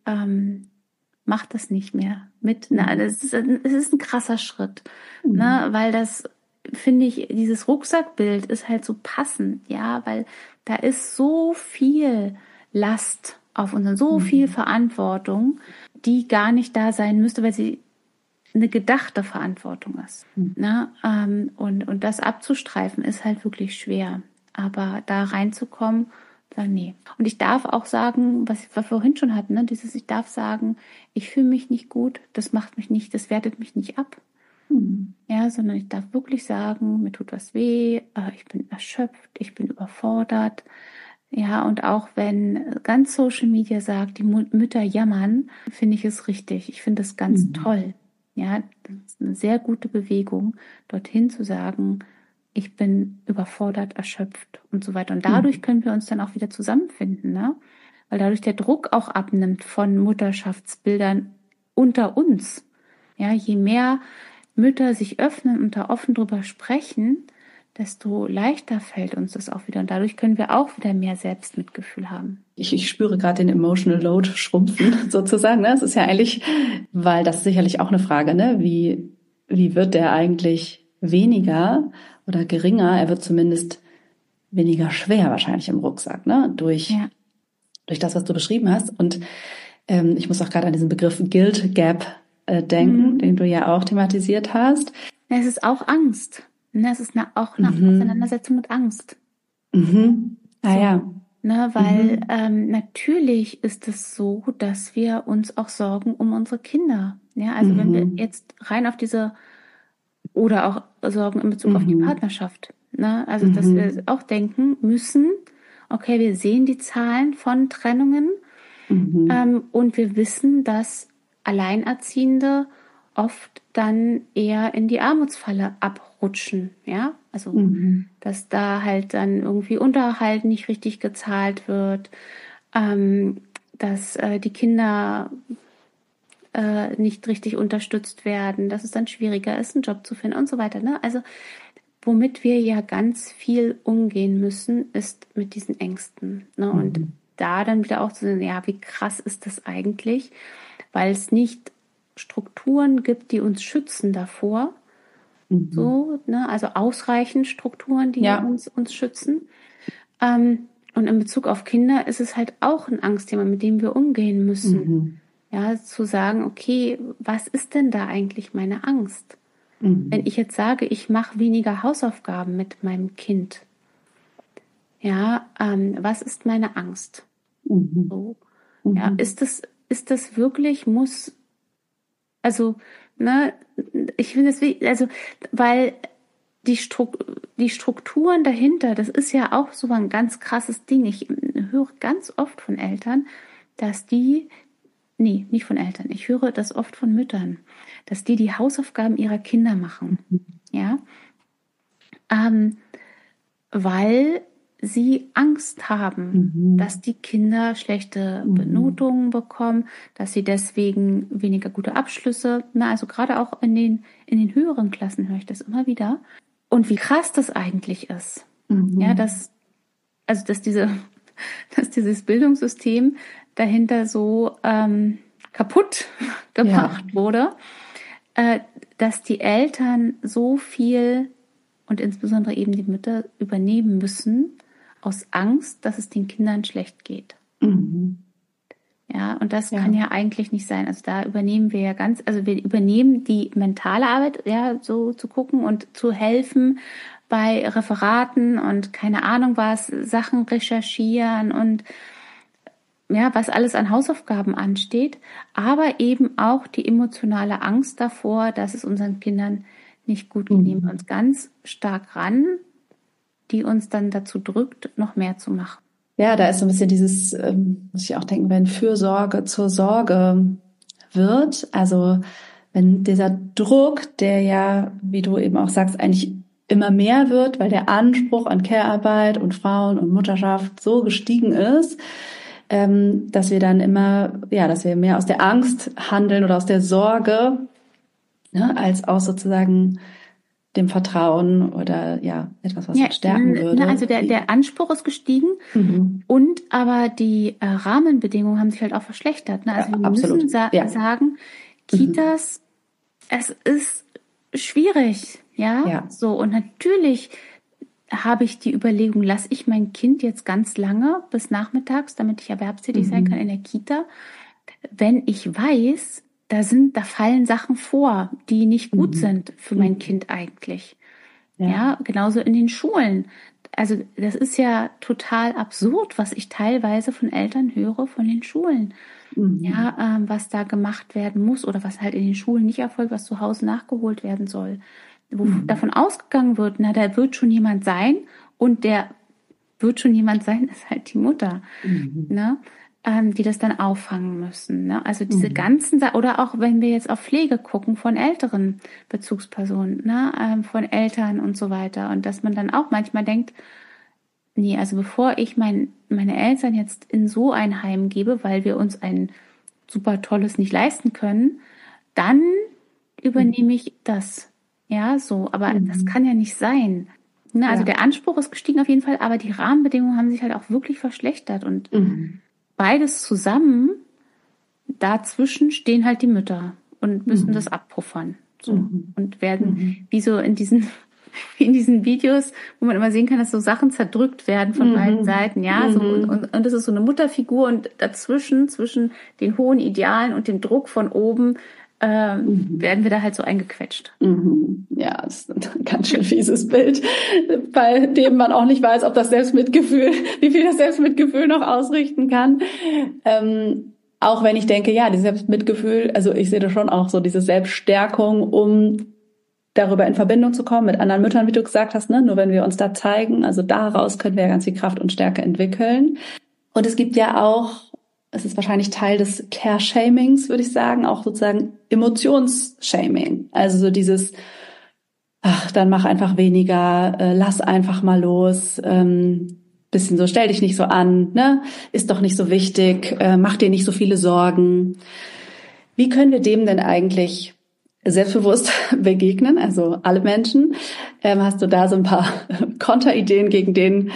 mache das nicht mehr mit. Es ist ein krasser Schritt, ne, weil das, finde ich, dieses Rucksackbild ist halt so passend, ja, weil da ist so viel Last auf uns, so viel Verantwortung, die gar nicht da sein müsste, weil sie eine gedachte Verantwortung ist. Ne? Und das abzustreifen ist halt wirklich schwer. Aber da reinzukommen, dann nee. Und ich darf auch sagen, was wir vorhin schon hatten, ne? Ich darf sagen, ich fühle mich nicht gut, das macht mich nicht, das wertet mich nicht ab. Ja, sondern ich darf wirklich sagen, mir tut was weh, ich bin erschöpft, ich bin überfordert. Ja, und auch wenn ganz Social Media sagt, die Mütter jammern, finde ich es richtig. Ich finde es ganz toll. Ja, das ist eine sehr gute Bewegung, dorthin zu sagen, ich bin überfordert, erschöpft und so weiter. Und dadurch können wir uns dann auch wieder zusammenfinden, ne? Weil dadurch der Druck auch abnimmt von Mutterschaftsbildern unter uns. Ja, je mehr Mütter sich öffnen und da offen drüber sprechen, desto leichter fällt uns das auch wieder. Und dadurch können wir auch wieder mehr Selbstmitgefühl haben. Ich spüre gerade den Emotional Load schrumpfen, sozusagen. Ne? Es ist ja eigentlich, weil das ist sicherlich auch eine Frage, ne? Wie wird der eigentlich weniger oder geringer? Er wird zumindest weniger schwer wahrscheinlich im Rucksack, ne? Durch das, was du beschrieben hast. Und ich muss auch gerade an diesen Begriff Guilt Gap denken, den du ja auch thematisiert hast. Es ist auch Angst. Es ist auch eine Auseinandersetzung mit Angst. Ja. Ne, weil natürlich ist es so, dass wir uns auch sorgen um unsere Kinder. Ja, also wenn wir jetzt rein auf diese oder auch Sorgen in Bezug auf die Partnerschaft. Ne, also dass wir auch denken müssen, okay, wir sehen die Zahlen von Trennungen und wir wissen, dass Alleinerziehende oft dann eher in die Armutsfalle abrutschen, ja, also dass da halt dann irgendwie Unterhalt nicht richtig gezahlt wird, dass die Kinder nicht richtig unterstützt werden, dass es dann schwieriger ist, einen Job zu finden und so weiter, ne? Also womit wir ja ganz viel umgehen müssen, ist mit diesen Ängsten, ne? Und da dann wieder auch zu sehen, ja, wie krass ist das eigentlich, weil es nicht Strukturen gibt, die uns schützen davor, So, ne? Also ausreichend Strukturen, die uns schützen. Und in Bezug auf Kinder ist es halt auch ein Angstthema, mit dem wir umgehen müssen. Ja, zu sagen, okay, was ist denn da eigentlich meine Angst? Wenn ich jetzt sage, ich mache weniger Hausaufgaben mit meinem Kind, ja, was ist meine Angst? So, ja, ist das wirklich, also, ne, ich finde es, also, weil die Strukturen dahinter, das ist ja auch so ein ganz krasses Ding. Ich höre ganz oft von Eltern, dass nicht von Eltern, ich höre das oft von Müttern, dass die Hausaufgaben ihrer Kinder machen. Ja, weil sie Angst haben, dass die Kinder schlechte Benotungen bekommen, dass sie deswegen weniger gute Abschlüsse, also gerade auch in den höheren Klassen höre ich das immer wieder. Und wie krass das eigentlich ist. Ja, dass dieses Bildungssystem dahinter so kaputt gemacht wurde, dass die Eltern so viel und insbesondere eben die Mütter übernehmen müssen aus Angst, dass es den Kindern schlecht geht. Ja, und das kann ja eigentlich nicht sein. Also da übernehmen wir wir übernehmen die mentale Arbeit, ja, so zu gucken und zu helfen bei Referaten und keine Ahnung was, Sachen recherchieren und ja, was alles an Hausaufgaben ansteht, aber eben auch die emotionale Angst davor, dass es unseren Kindern nicht gut geht, nehmen wir uns ganz stark ran, die uns dann dazu drückt, noch mehr zu machen. Ja, da ist so ein bisschen dieses, muss ich auch denken, wenn Fürsorge zur Sorge wird, also wenn dieser Druck, der ja, wie du eben auch sagst, eigentlich immer mehr wird, weil der Anspruch an Care-Arbeit und Frauen und Mutterschaft so gestiegen ist, dass wir dann dass wir mehr aus der Angst handeln oder aus der Sorge, ne, als aus sozusagen dem Vertrauen oder etwas, was uns stärken würde. Also der Anspruch ist gestiegen und aber die Rahmenbedingungen haben sich halt auch verschlechtert. Ne? Also wir müssen sagen, Kitas, es ist schwierig, so, und natürlich habe ich die Überlegung, lasse ich mein Kind jetzt ganz lange bis nachmittags, damit ich erwerbstätig sein kann in der Kita, wenn ich weiß, da fallen Sachen vor, die nicht gut sind für mein Kind eigentlich. Ja, genauso in den Schulen. Also das ist ja total absurd, was ich teilweise von Eltern höre von den Schulen. Was da gemacht werden muss oder was halt in den Schulen nicht erfolgt, was zu Hause nachgeholt werden soll. Wo davon ausgegangen wird, da wird schon jemand sein und der wird schon jemand sein, ist halt die Mutter. Ne? Die das dann auffangen müssen. Ne? Also diese ganzen, oder auch wenn wir jetzt auf Pflege gucken von älteren Bezugspersonen, ne? Von Eltern und so weiter. Und dass man dann auch manchmal denkt, nee, also bevor ich meine Eltern jetzt in so ein Heim gebe, weil wir uns ein super tolles nicht leisten können, dann übernehme ich das. Ja, so, aber das kann ja nicht sein. Ne? Also der Anspruch ist gestiegen auf jeden Fall, aber die Rahmenbedingungen haben sich halt auch wirklich verschlechtert und beides zusammen, dazwischen stehen halt die Mütter und müssen das abpuffern. So. Und werden wie so in diesen Videos, wo man immer sehen kann, dass so Sachen zerdrückt werden von beiden Seiten. Ja, so, und das ist so eine Mutterfigur und dazwischen, zwischen den hohen Idealen und dem Druck von oben, werden wir da halt so eingequetscht. Ja, das ist ein ganz schön fieses Bild, bei dem man auch nicht weiß, ob das Selbstmitgefühl, wie viel das Selbstmitgefühl noch ausrichten kann. Auch wenn ich denke, dieses Selbstmitgefühl, also ich sehe da schon auch so diese Selbststärkung, um darüber in Verbindung zu kommen mit anderen Müttern, wie du gesagt hast, ne? Nur wenn wir uns da zeigen, also daraus können wir ja ganz viel Kraft und Stärke entwickeln. Und es gibt ja auch, es ist wahrscheinlich Teil des Care-Shamings, würde ich sagen, auch sozusagen Emotions-Shaming. Also so dieses, dann mach einfach weniger, lass einfach mal los, bisschen so, stell dich nicht so an, ne? Ist doch nicht so wichtig, mach dir nicht so viele Sorgen. Wie können wir dem denn eigentlich selbstbewusst begegnen, also alle Menschen? Hast du da so ein paar Konterideen gegen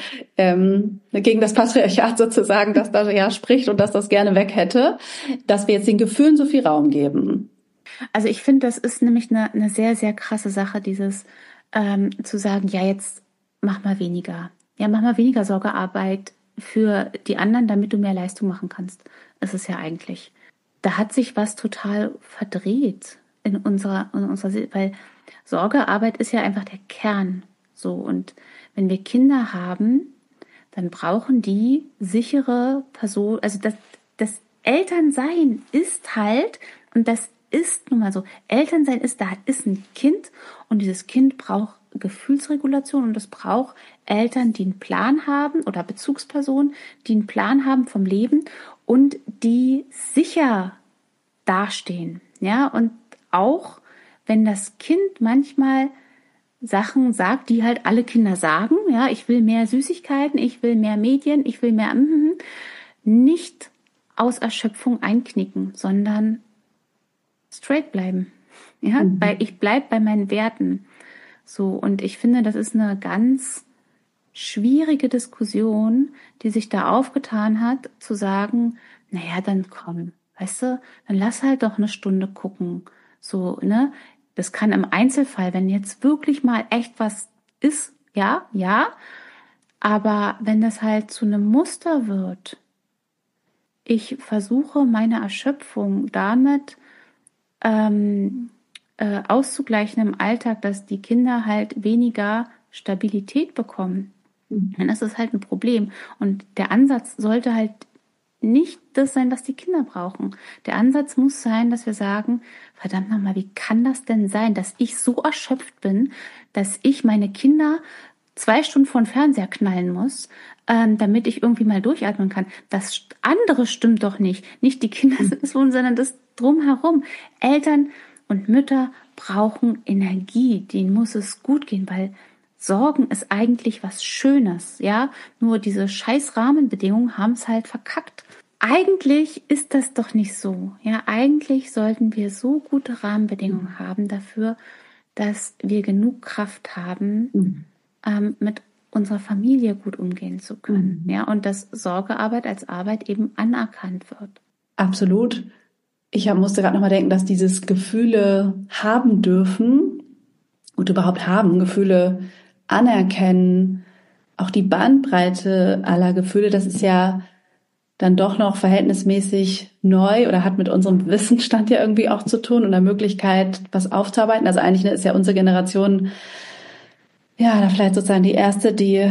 das Patriarchat sozusagen, das da spricht und das gerne weg hätte, dass wir jetzt den Gefühlen so viel Raum geben? Also ich finde, das ist nämlich eine sehr, sehr krasse Sache, dieses zu sagen, ja, jetzt mach mal weniger. Ja, mach mal weniger Sorgearbeit für die anderen, damit du mehr Leistung machen kannst. Das ist ja eigentlich. Da hat sich was total verdreht in unserer weil Sorgearbeit ist ja einfach der Kern. So, und wenn wir Kinder haben, dann brauchen die sichere Person, also das Elternsein ist halt, und das ist nun mal so, Elternsein ist, da ist ein Kind und dieses Kind braucht Gefühlsregulation und es braucht Eltern, die einen Plan haben oder Bezugspersonen, die einen Plan haben vom Leben und die sicher dastehen. Ja, und auch wenn das Kind manchmal Sachen sagt, die halt alle Kinder sagen, ja, ich will mehr Süßigkeiten, ich will mehr Medien, ich will mehr, nicht aus Erschöpfung einknicken, sondern straight bleiben. Ja, weil ich bleib bei meinen Werten. So, und ich finde, das ist eine ganz schwierige Diskussion, die sich da aufgetan hat, zu sagen, naja, dann komm, weißt du, dann lass halt doch eine Stunde gucken. So, ne? Das kann im Einzelfall, wenn jetzt wirklich mal echt was ist, ja, aber wenn das halt zu einem Muster wird, ich versuche meine Erschöpfung damit auszugleichen im Alltag, dass die Kinder halt weniger Stabilität bekommen, dann ist das halt ein Problem. Und der Ansatz sollte halt nicht das sein, was die Kinder brauchen. Der Ansatz muss sein, dass wir sagen, verdammt nochmal, wie kann das denn sein, dass ich so erschöpft bin, dass ich meine Kinder 2 Stunden vor den Fernseher knallen muss, damit ich irgendwie mal durchatmen kann. Das andere stimmt doch nicht. Nicht die Kinder sind es, sondern das drumherum. Eltern und Mütter brauchen Energie. Denen muss es gut gehen, weil Sorgen ist eigentlich was Schönes, ja. Nur diese scheiß Rahmenbedingungen haben es halt verkackt. Eigentlich ist das doch nicht so, ja. Eigentlich sollten wir so gute Rahmenbedingungen haben dafür, dass wir genug Kraft haben, mit unserer Familie gut umgehen zu können, ja. Und dass Sorgearbeit als Arbeit eben anerkannt wird. Absolut. Ich musste gerade nochmal denken, dass dieses Gefühle haben dürfen und überhaupt haben, Gefühle anerkennen, auch die Bandbreite aller Gefühle, das ist ja dann doch noch verhältnismäßig neu oder hat mit unserem Wissensstand ja irgendwie auch zu tun und der Möglichkeit, was aufzuarbeiten. Also eigentlich ist ja unsere Generation, ja, da vielleicht sozusagen die erste, die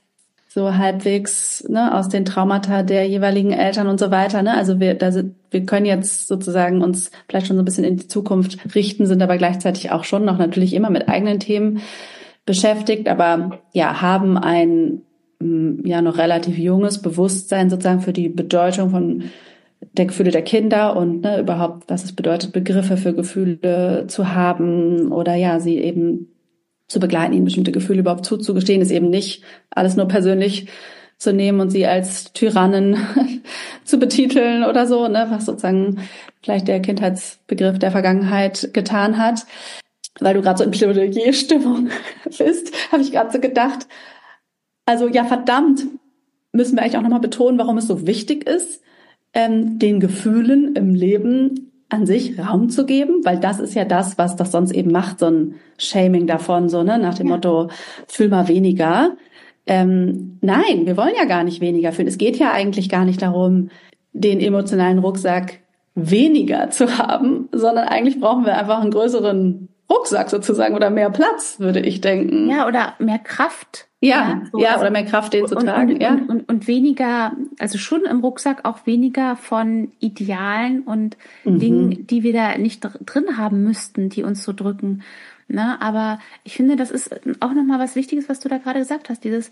so halbwegs aus den Traumata der jeweiligen Eltern und so weiter. Ne? Also wir können jetzt sozusagen uns vielleicht schon so ein bisschen in die Zukunft richten, sind aber gleichzeitig auch schon noch natürlich immer mit eigenen Themen beschäftigt, aber ja, haben ein noch relativ junges Bewusstsein sozusagen für die Bedeutung von der Gefühle der Kinder und überhaupt, was es bedeutet, Begriffe für Gefühle zu haben oder ja, sie eben zu begleiten, ihnen bestimmte Gefühle überhaupt zuzugestehen, ist eben nicht alles nur persönlich zu nehmen und sie als Tyrannen zu betiteln oder so, was sozusagen vielleicht der Kindheitsbegriff der Vergangenheit getan hat. Weil du gerade so in Plädoyer-Stimmung bist, habe ich gerade so gedacht, also ja, verdammt, müssen wir eigentlich auch nochmal betonen, warum es so wichtig ist, den Gefühlen im Leben an sich Raum zu geben, weil das ist ja das, was das sonst eben macht, so ein Shaming davon, so nach dem Motto, fühl mal weniger. Nein, wir wollen ja gar nicht weniger fühlen. Es geht ja eigentlich gar nicht darum, den emotionalen Rucksack weniger zu haben, sondern eigentlich brauchen wir einfach einen größeren Rucksack sozusagen oder mehr Platz, würde ich denken. Ja, oder mehr Kraft. Oder mehr Kraft, den zu tragen. Und weniger, also schon im Rucksack auch weniger von Idealen und Dingen, die wir da nicht drin haben müssten, die uns so drücken. Ne? Aber ich finde, das ist auch nochmal was Wichtiges, was du da gerade gesagt hast, dieses,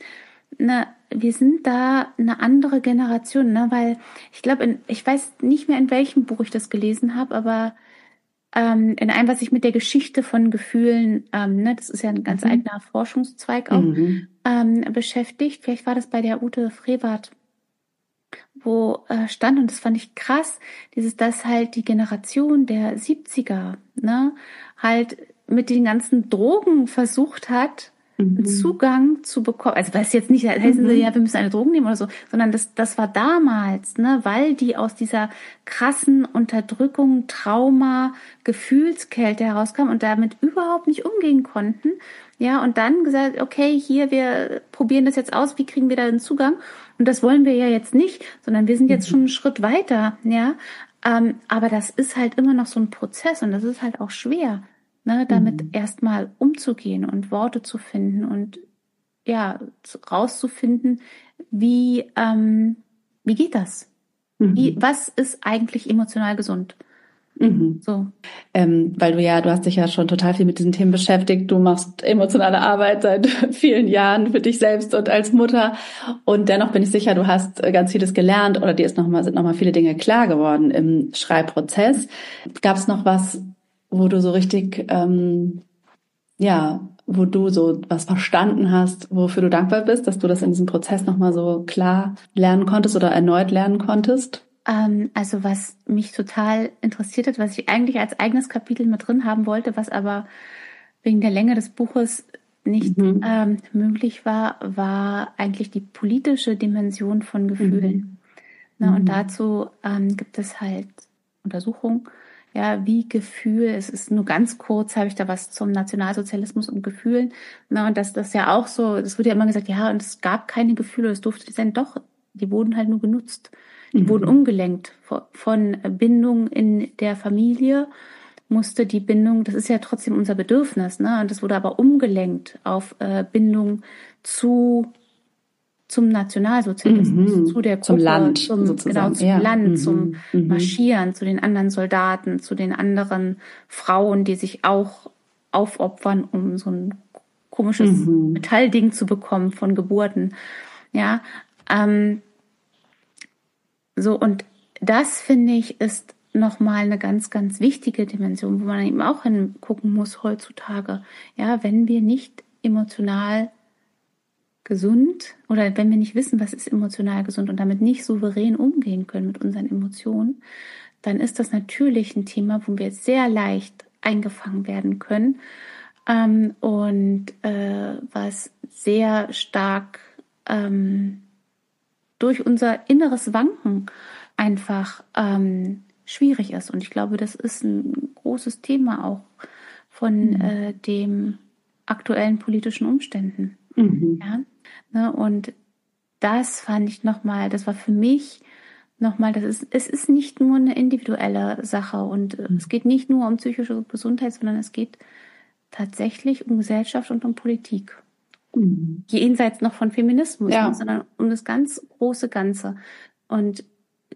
wir sind da eine andere Generation, weil ich glaube, ich weiß nicht mehr, in welchem Buch ich das gelesen habe, aber in einem, was sich mit der Geschichte von Gefühlen, das ist ja ein ganz eigener Forschungszweig auch, beschäftigt. Vielleicht war das bei der Ute Frevert, wo stand, und das fand ich krass, dass halt die Generation der 70er, halt mit den ganzen Drogen versucht hat, einen Zugang zu bekommen. Also was jetzt nicht heißen sie, ja, wir müssen eine Drogen nehmen oder so, sondern das war damals, ne, weil die aus dieser krassen Unterdrückung, Trauma, Gefühlskälte herauskamen und damit überhaupt nicht umgehen konnten. Ja, und dann gesagt, okay, hier, wir probieren das jetzt aus, wie kriegen wir da den Zugang? Und das wollen wir ja jetzt nicht, sondern wir sind jetzt schon einen Schritt weiter, ja. Aber das ist halt immer noch so ein Prozess und das ist halt auch schwer, ne, damit erstmal umzugehen und Worte zu finden und ja, rauszufinden, wie geht das? Was ist eigentlich emotional gesund? So. Weil du hast dich ja schon total viel mit diesen Themen beschäftigt. Du machst emotionale Arbeit seit vielen Jahren für dich selbst und als Mutter. Und dennoch bin ich sicher, du hast ganz vieles gelernt oder dir sind noch mal viele Dinge klar geworden im Schreibprozess. Gab es noch was, wo du so richtig, wo du so was verstanden hast, wofür du dankbar bist, dass du das in diesem Prozess noch mal so klar lernen konntest oder erneut lernen konntest? Also was mich total interessiert hat, was ich eigentlich als eigenes Kapitel mit drin haben wollte, was aber wegen der Länge des Buches nicht möglich war eigentlich die politische Dimension von Gefühlen. Und dazu gibt es halt Untersuchungen, ja, wie Gefühl, es ist nur ganz kurz, habe ich da was zum Nationalsozialismus und Gefühlen. Und das ja auch so, es wurde ja immer gesagt, ja, und es gab keine Gefühle, es durfte nicht sein. Doch, die wurden halt nur genutzt. Die wurden umgelenkt von Bindung in der Familie, musste die Bindung, das ist ja trotzdem unser Bedürfnis, ne? Und das wurde aber umgelenkt auf Bindung zum Nationalsozialismus, zu der Gruppe, zum Land, zum Land, zum Marschieren, zu den anderen Soldaten, zu den anderen Frauen, die sich auch aufopfern, um so ein komisches Metallding zu bekommen von Geburten. Ja, so, und das, finde ich, ist nochmal eine ganz, ganz wichtige Dimension, wo man eben auch hingucken muss heutzutage. Ja, wenn wir nicht emotional gesund oder wenn wir nicht wissen, was ist emotional gesund und damit nicht souverän umgehen können mit unseren Emotionen, dann ist das natürlich ein Thema, wo wir sehr leicht eingefangen werden können und was sehr stark durch unser inneres Wanken einfach schwierig ist. Und ich glaube, das ist ein großes Thema auch von dem aktuellen politischen Umständen. Ja? Ne? Und das fand ich nochmal, das war für mich nochmal, es ist nicht nur eine individuelle Sache und es geht nicht nur um psychische Gesundheit, sondern es geht tatsächlich um Gesellschaft und um Politik. Jenseits noch von Feminismus, sondern um das ganz große Ganze. Und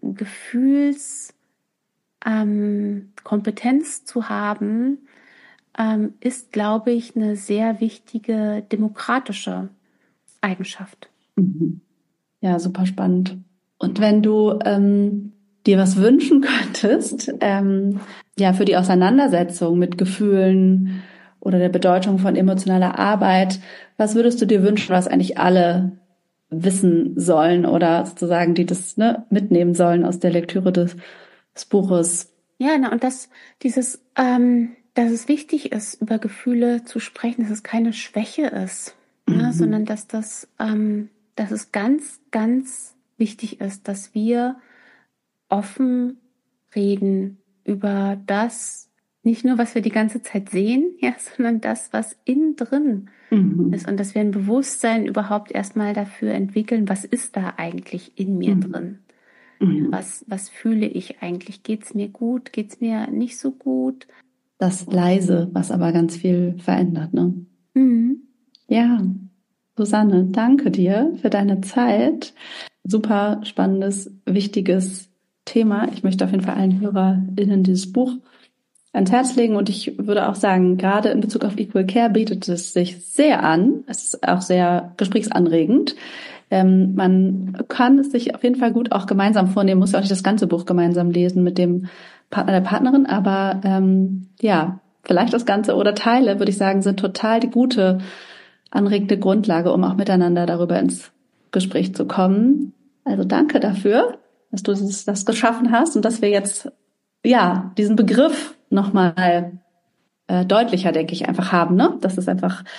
Kompetenz zu haben, ist, glaube ich, eine sehr wichtige demokratische Eigenschaft. Ja, super spannend. Und wenn du dir was wünschen könntest, für die Auseinandersetzung mit Gefühlen oder der Bedeutung von emotionaler Arbeit, was würdest du dir wünschen, was eigentlich alle wissen sollen oder sozusagen die das mitnehmen sollen aus der Lektüre des Buches? Ja, und dass es wichtig ist, über Gefühle zu sprechen, dass es keine Schwäche ist, sondern dass es ganz, ganz wichtig ist, dass wir offen reden über das, nicht nur, was wir die ganze Zeit sehen, sondern das, was innen drin ist. Und dass wir ein Bewusstsein überhaupt erstmal dafür entwickeln, was ist da eigentlich in mir drin? Was fühle ich eigentlich? Geht's mir gut? Geht's mir nicht so gut? Das Leise, was aber ganz viel verändert, ne? Ja, Susanne, danke dir für deine Zeit. Super spannendes, wichtiges Thema. Ich möchte auf jeden Fall allen HörerInnen dieses Buch ans Herz legen und ich würde auch sagen, gerade in Bezug auf Equal Care bietet es sich sehr an. Es ist auch sehr gesprächsanregend. Man kann es sich auf jeden Fall gut auch gemeinsam vornehmen, muss ja auch nicht das ganze Buch gemeinsam lesen mit dem Partner, der Partnerin, aber vielleicht das Ganze oder Teile, würde ich sagen, sind total die gute, anregende Grundlage, um auch miteinander darüber ins Gespräch zu kommen. Also danke dafür, dass du das geschaffen hast und dass wir jetzt diesen Begriff nochmal deutlicher, denke ich, einfach haben, ne? Dass es einfach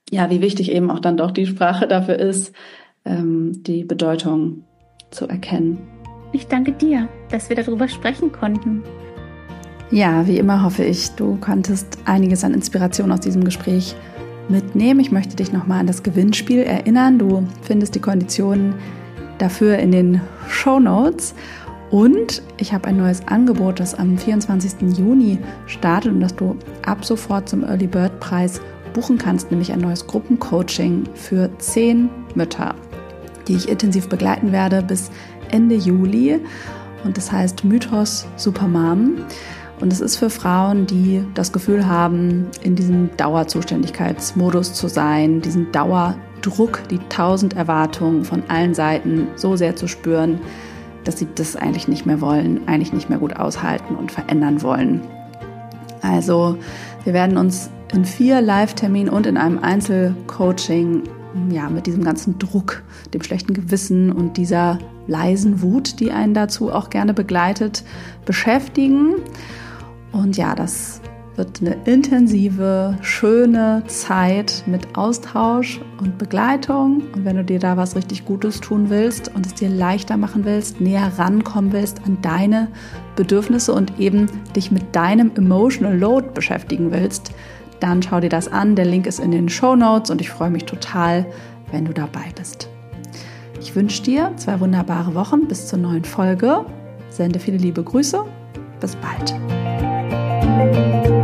ja, wie wichtig eben auch dann doch die Sprache dafür ist, die Bedeutung zu erkennen. Ich danke dir, dass wir darüber sprechen konnten. Ja, wie immer hoffe ich, du konntest einiges an Inspiration aus diesem Gespräch mitnehmen. Ich möchte dich nochmal an das Gewinnspiel erinnern. Du findest die Konditionen dafür in den Shownotes. Und ich habe ein neues Angebot, das am 24. Juni startet und das du ab sofort zum Early Bird Preis buchen kannst, nämlich ein neues Gruppencoaching für 10 Mütter, die ich intensiv begleiten werde bis Ende Juli. Und das heißt Mythos Supermom. Und es ist für Frauen, die das Gefühl haben, in diesem Dauerzuständigkeitsmodus zu sein, diesen Dauerdruck, die 1000 Erwartungen von allen Seiten so sehr zu spüren, dass sie das eigentlich nicht mehr wollen, eigentlich nicht mehr gut aushalten und verändern wollen. Also wir werden uns in 4 Live-Terminen und in einem Einzelcoaching mit diesem ganzen Druck, dem schlechten Gewissen und dieser leisen Wut, die einen dazu auch gerne begleitet, beschäftigen. Und ja, das wird eine intensive, schöne Zeit mit Austausch und Begleitung. Und wenn du dir da was richtig Gutes tun willst und es dir leichter machen willst, näher rankommen willst an deine Bedürfnisse und eben dich mit deinem Emotional Load beschäftigen willst, dann schau dir das an. Der Link ist in den Shownotes und ich freue mich total, wenn du dabei bist. Ich wünsche dir 2 wunderbare Wochen bis zur neuen Folge. Sende viele liebe Grüße. Bis bald.